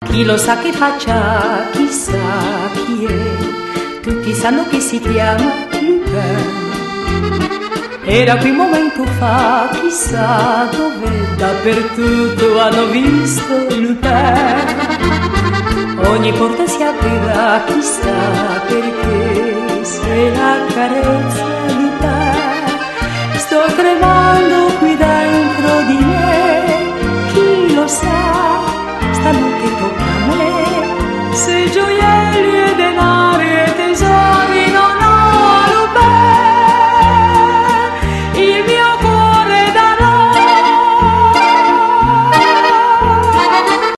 Chi lo sa che faccia, chissà chi è, tutti sanno che si chiama Lupin. Era qui un momento fa, chissà dove, dappertutto hanno visto Lupin. Ogni porta si aprirà, chissà perché, se la carezza